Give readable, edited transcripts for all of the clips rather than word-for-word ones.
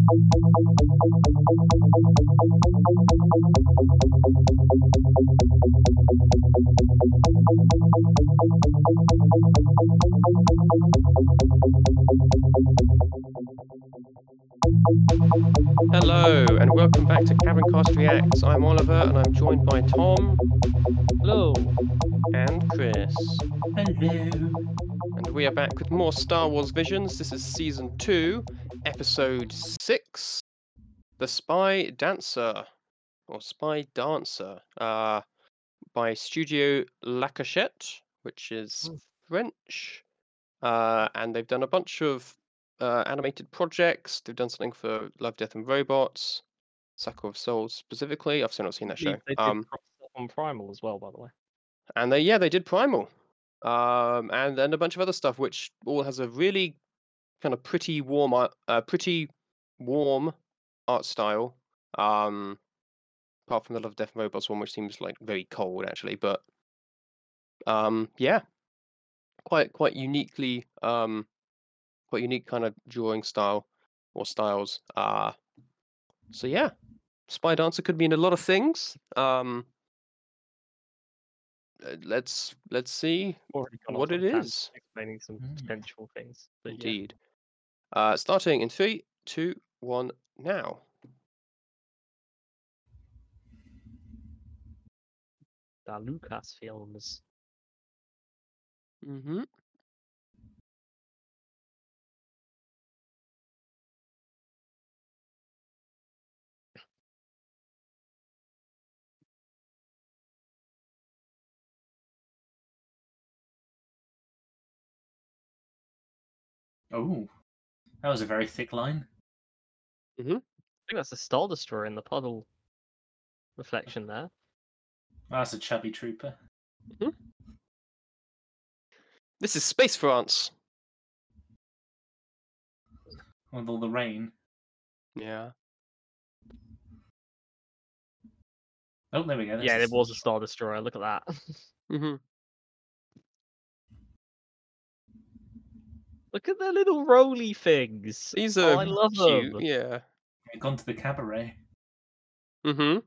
Hello, and welcome back to Cabincast Reacts. I'm Oliver, and I'm joined by Tom Hello. and Chris. Hello. And we are back with more Star Wars Visions. This is Season 2, Episode 6, The Spy Dancer, or Spy Dancer, by Studio La Cachette, which is French. And they've done a bunch of animated projects. They've done something for Love, Death and Robots, Sucker of Souls specifically. I've still not seen that show. They did stuff on Primal as well, by the way. And they did Primal. And then a bunch of other stuff, which all has a really kind of pretty warm art style. Apart from the Love, Death and Robots one, which seems like very cold actually, but yeah, quite uniquely quite unique kind of drawing style or styles. So yeah, Spy Dancer could mean a lot of things. Let's see Already gone what off on it a tangent, is. explaining some potential things. But Indeed. Starting in 3, 2, 1, now. yeah, the Lucasfilms. Mm-hmm. Oh, that was a very thick line. I think that's a Star Destroyer in the puddle reflection there. Oh, that's a chubby trooper. This is Space France. With all the rain. Yeah. Oh, there we go. Yeah, it was a Star Destroyer. Look at that. Mm-hmm. Look at their little roly things. These are I love cute. them. Yeah. They've gone to the cabaret. Mm-hmm.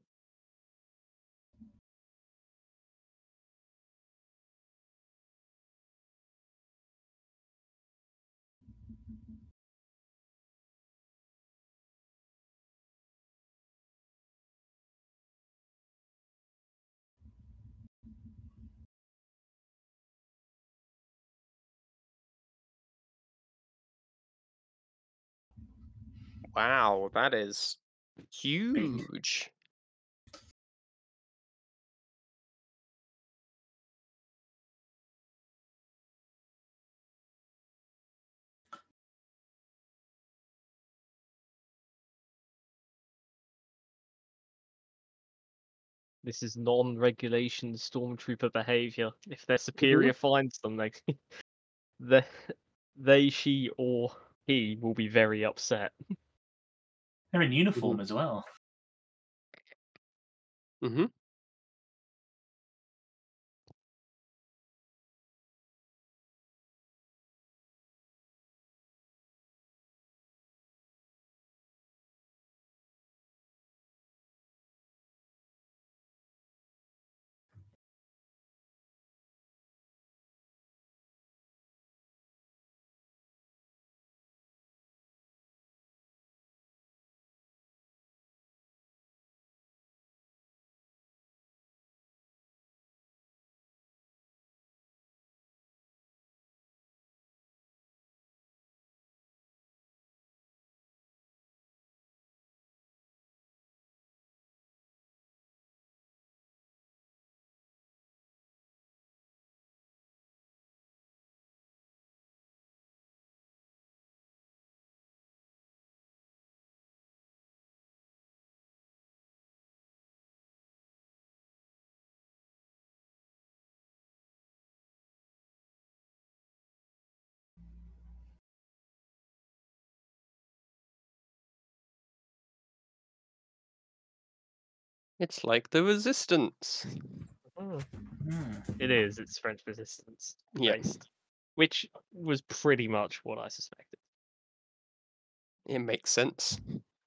Wow, that is huge. This is non-regulation stormtrooper behavior. If their superior finds them, they, she, or he will be very upset. They're in uniform as well. Mm-hmm. It's like the Resistance. It is. It's French resistance Yeah. based, which was pretty much what I suspected. It makes sense.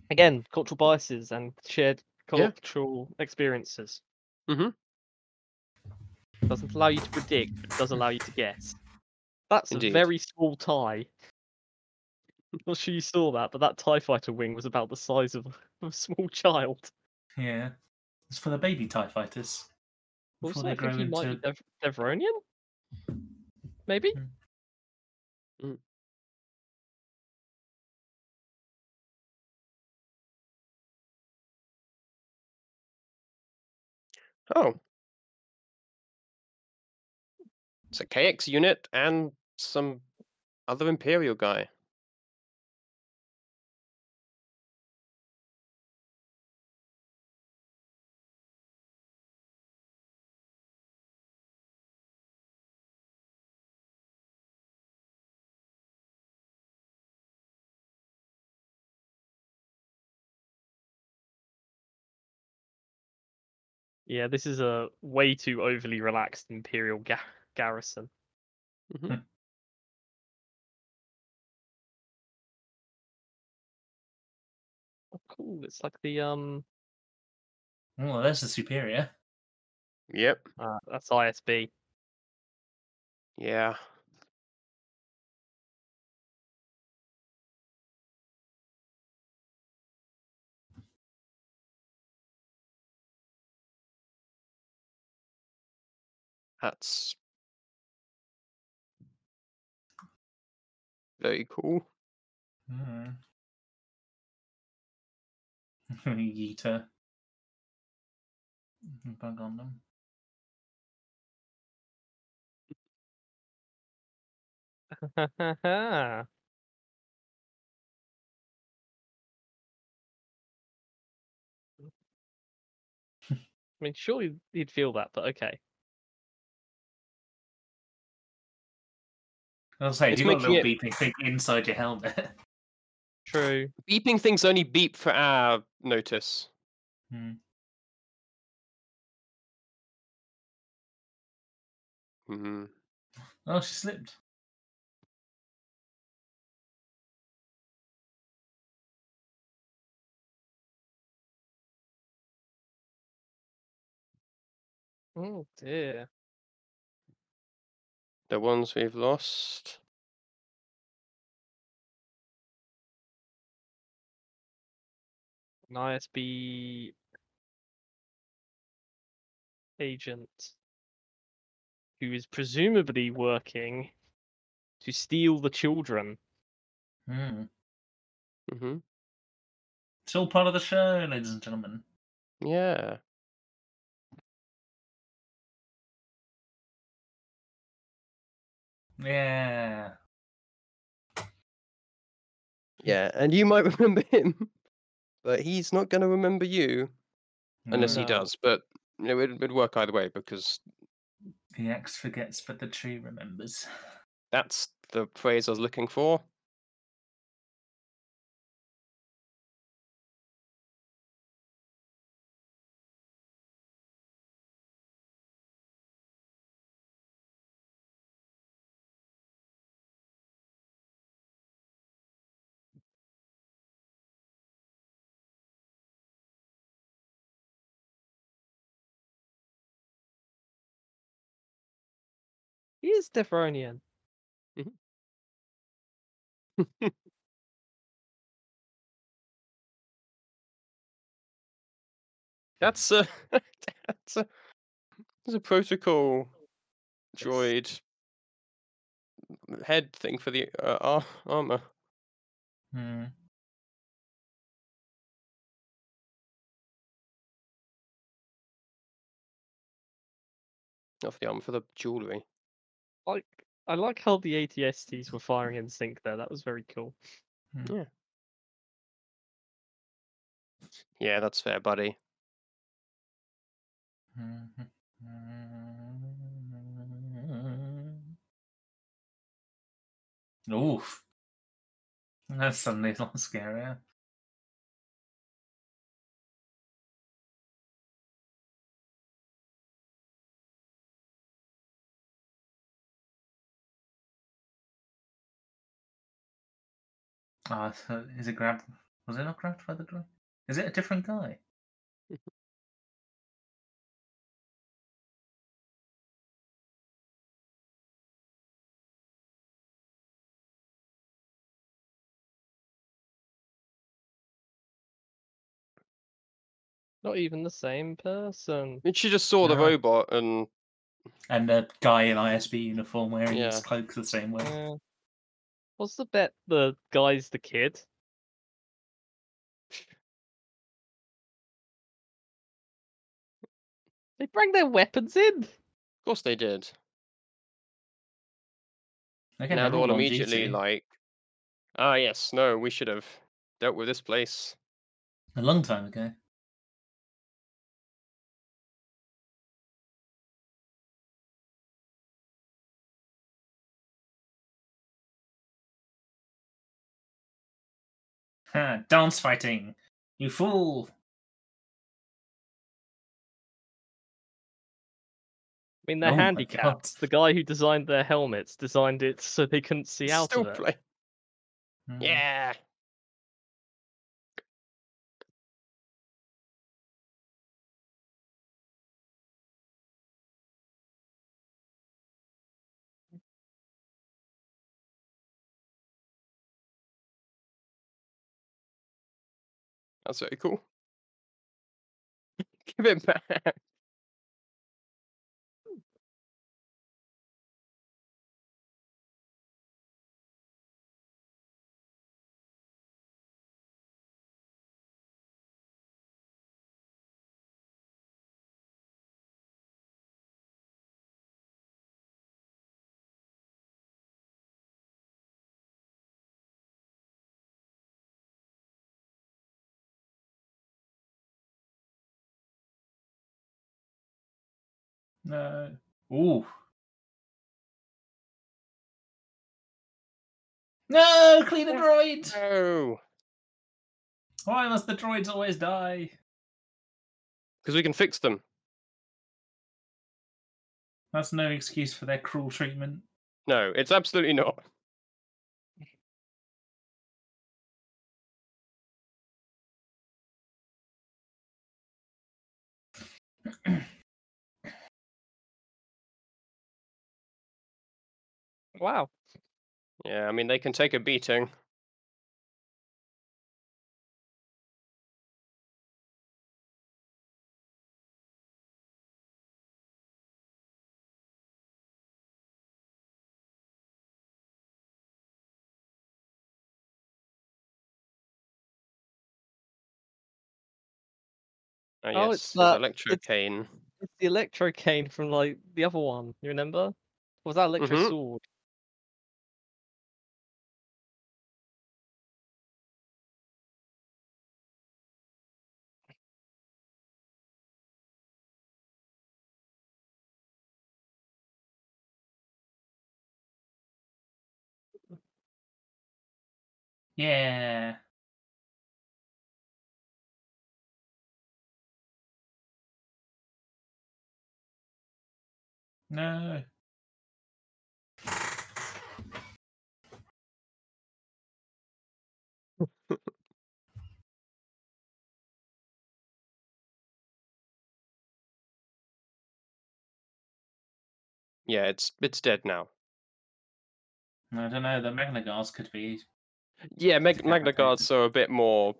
Again, cultural biases and shared Yeah. cultural experiences. Mhm. Doesn't allow you to predict, but does allow you to guess. That's a Indeed. very small tie. Not sure you saw that, but that TIE fighter wing was about the size of a small child. Yeah. It's for the baby TIE fighters. Before Also, they I think grow he might be into. Devronian? Maybe? Mm. Oh. It's a KX unit and some other Imperial guy. Yeah, this is a way too overly relaxed Imperial garrison. Mhm. Oh, cool. It's like the Oh, there's the superior. Yep. that's ISB. Yeah. That's very cool. Mm. Yeeter. Bug on them. I mean, surely you'd feel that, but okay. I'll say, It's you've got a making little it beeping thing inside your helmet. True. beeping things only beep for our notice. Hmm. Hmm. Oh, she slipped. Oh dear. The ones we've lost. An ISB agent who is presumably working to steal the children. Hmm. Hmm. It's all part of the show, ladies and gentlemen. Yeah. Yeah. Yeah, and you might remember him, but he's not going to remember you unless he No. No. does. But it'd work either way because The axe forgets, but the tree remembers. that's the phrase I was looking for. He is Devronian. That's a that's a protocol Yes. droid head thing for the armor. Hmm. Not for the armor, for the jewelry. Like I like how the ATSTs were firing in sync there. That was very cool. Yeah. Yeah, that's fair, buddy. Oof. That's suddenly a lot scarier. Ah, so is it grab? Was it not crafted by the droid? Is it a different guy? Not even the same person. I mean, she just saw the No. robot and And a guy in ISB uniform wearing Yeah. his cloak the same way. What's the bet the guy's the kid? They bring their weapons in. of course they did. Again, Now they're they're all all on immediately duty. like, ah, yes, no, we should have dealt with this place. A long time ago. Ha, dance fighting! You fool! I mean, they're Oh my handicapped. God. The guy who designed their helmets designed it so they couldn't see out Still of it. play. Hmm. Yeah. That's very cool. Give it back. No. Ooh. No! Clean a droid! No. Why must the droids always die? Because we can fix them. That's no excuse for their cruel treatment. No, it's absolutely not. Wow. Yeah, I mean, they can take a beating. Oh, Oh, yes, it's his that. electro cane. It's the electro cane from like the other one. You remember? Or was that electro Mhm. sword? Yeah. No. Yeah, it's dead now. I don't know. The Magna Guards could be. Yeah, Magna Decapitated. Guards are a bit more.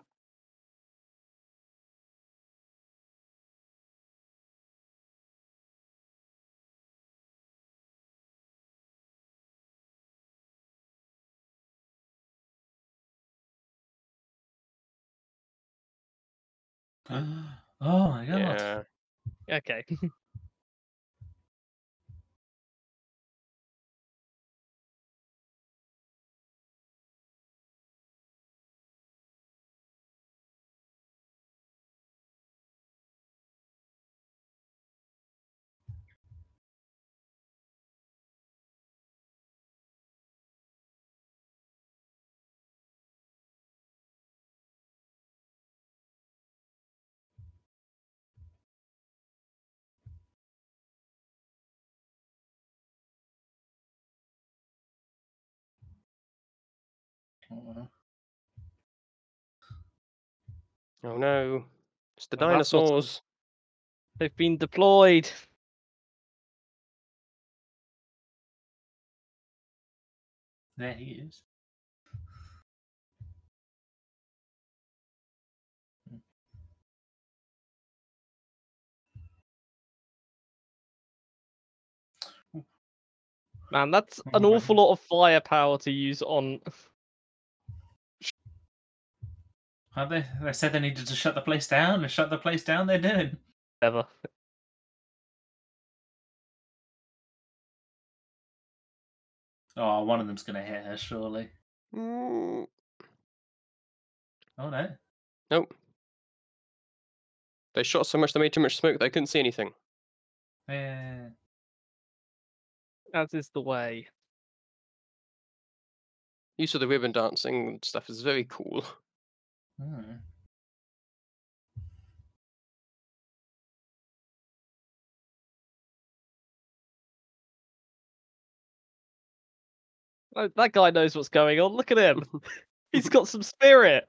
Oh my God. Yeah. Okay. Oh no, it's the Well, that's not dinosaurs. They've been deployed. There he is. Man, that's Oh, an right. awful lot of firepower to use on. Have they? They said they needed to shut the place down. And shut the place down. They're doing. Ever. Oh, one of them's gonna hit her, surely. Mm, Oh no. nope. They shot so much they made too much smoke they couldn't see anything. Yeah. As is the way. Use of the ribbon dancing and stuff is very cool. Hmm. Oh, that guy knows what's going on. Look at him. He's got some spirit.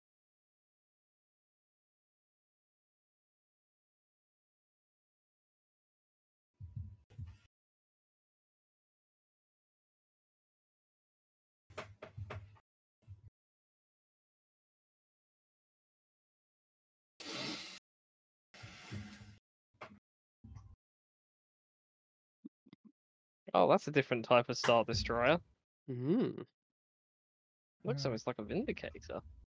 Oh, that's a different type of Star Destroyer. Mm-hmm. Looks almost like a Vindicator.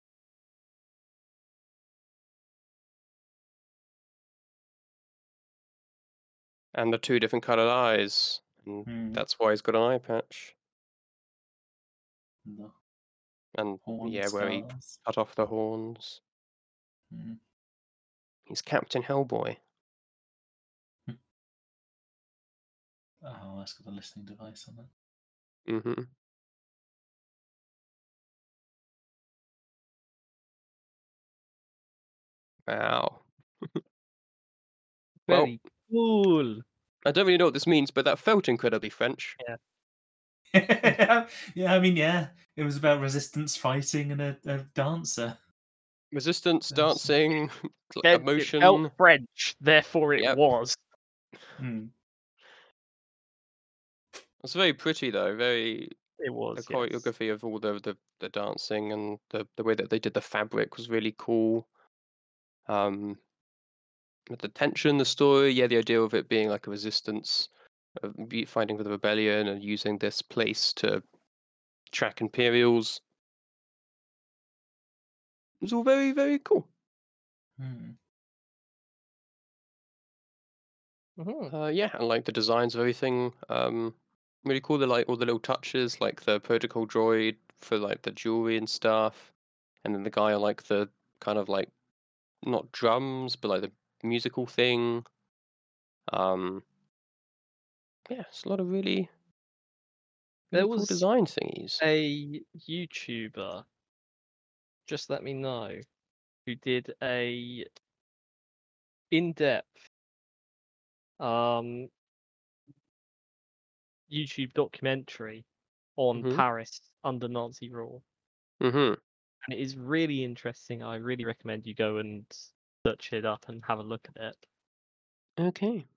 And the two different coloured eyes. And Hmm. that's why he's got an eye patch. The And horn yeah, where he stars. cut off the horns. Hmm. He's Captain Hellboy. Oh, it's got a listening device on it. Mm-hmm. Wow. Well, Very cool. I don't really know what this means, but that felt incredibly French. Yeah, I mean, yeah, it was about resistance fighting and a dancer. Resistance, Yes. dancing, It emotion. felt French, therefore it Yep. was. Hmm. It's very pretty though. Very It was. the Yes. choreography of all the dancing and the way that they did the fabric was really cool. With the tension, the story, yeah, the idea of it being like a resistance, of fighting for the rebellion and using this place to track Imperials. It was all very, very cool. Hmm. Mhm. Yeah, and like the designs of everything, really cool. The like all the little touches, like the protocol droid for like the jewelry and stuff, and then the guy on like the kind of like not drums, but like the musical thing. Yeah, it's a lot of really, There really cool was design thingies. a YouTuber, just let me know, who did a in-depth YouTube documentary on Mhm. Paris under Nazi rule, Mhm. and it is really interesting. I really recommend you go and search it up and have a look at it. Okay.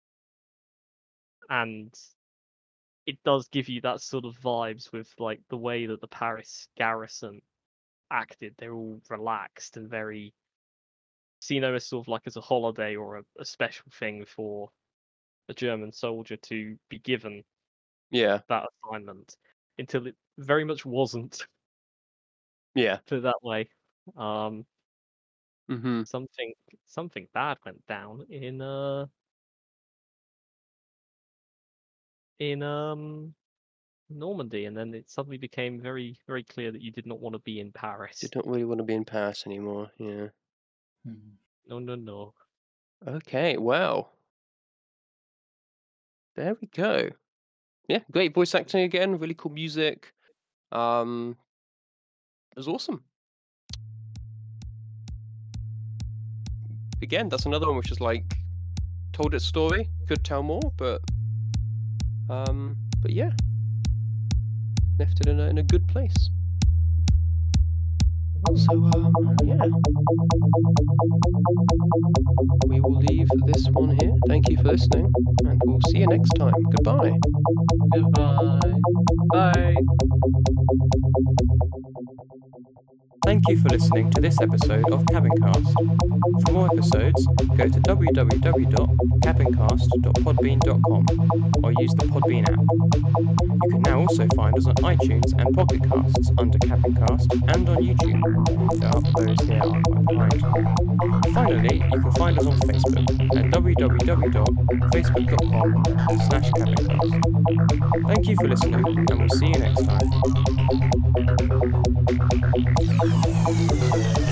And it does give you that sort of vibes with like the way that the Paris garrison acted. They're all relaxed and very seen almost sort of like as a holiday or a special thing for a German soldier to be given Yeah. that assignment, until it very much wasn't. Yeah. Put it that way. Um, Mhm. something bad went down in Normandy, and then it suddenly became very, very clear that you did not want to be in Paris. Did not really want to be in Paris anymore. Yeah. Hmm. No, no, no. Okay. Well. There we go. Yeah, great voice acting again. Really cool music. It was awesome. Again, that's another one which is like told its story. Could tell more, but yeah, left it in a good place. So, yeah. We will leave this one here. Thank you for listening, and we'll see you next time. Goodbye. Goodbye. Bye. Thank you for listening to this episode of Cabincast. For more episodes, go to www.cabincast.podbean.com or use the Podbean app. You can now also find us on iTunes and Pocket Casts under Cabincast and on YouTube. The uploads here are quite behind. Finally, you can find us on Facebook at www.facebook.com/Cabincast. Thank you for listening, and we'll see you next time.